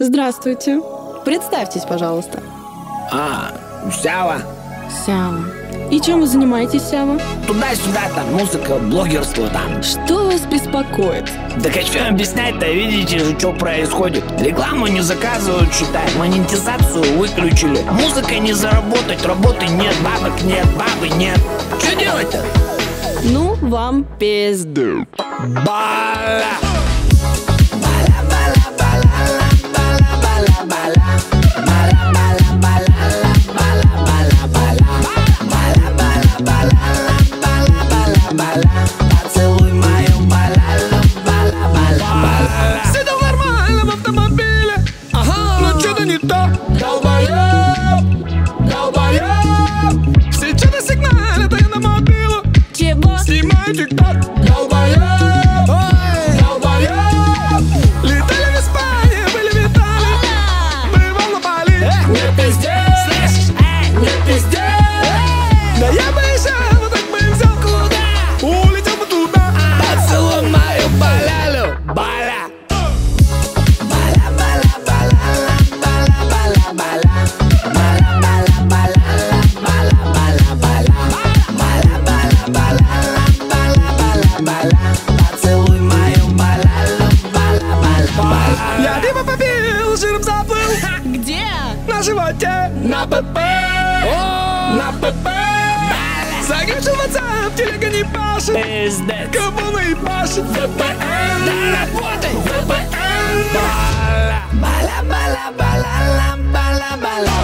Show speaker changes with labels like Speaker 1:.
Speaker 1: Здравствуйте. Представьтесь, пожалуйста.
Speaker 2: Сява.
Speaker 1: Сява. И чем вы занимаетесь, Сява?
Speaker 2: Туда-сюда, там, музыка, блогерство, там.
Speaker 1: Что вас беспокоит?
Speaker 2: Так а что объяснять-то, видите же, что происходит? Рекламу не заказывают, считай, монетизацию выключили. Музыкой не заработать, работы нет, бабок нет, бабы нет. Что делать-то?
Speaker 1: Ну, вам пизду.
Speaker 2: Бала!
Speaker 3: Поцелуй мою балалу, бала-бала-бала.
Speaker 4: Сидел нормально в автомобиле, но что-то не то. Долбоёб, долбоёб. Все что-то сигналят, а я на мобилу
Speaker 1: Чего?
Speaker 4: снимаю тик-ток. Долбоёб, долбоёб. Летали в Испании, были в Италии, бывал на Бали. Не пиздец, не пиздец. Да я бы еще вот так бы взял. Улетел бы туда.
Speaker 2: Поцелуй мою балалу, бала!
Speaker 3: Поцелуй мою балалу, бала-бала-бала.
Speaker 4: Я пиво попил, жиром заплыл.
Speaker 1: Где?
Speaker 4: На животе, на ПП, на ПП. Загружу в WhatsApp, телега не пашет.
Speaker 2: Пиздец!
Speaker 4: Кого наебашит? VPN,
Speaker 2: Да работай!
Speaker 4: VPN.
Speaker 2: Бала!
Speaker 3: Бала-бала-бала-бала-бала.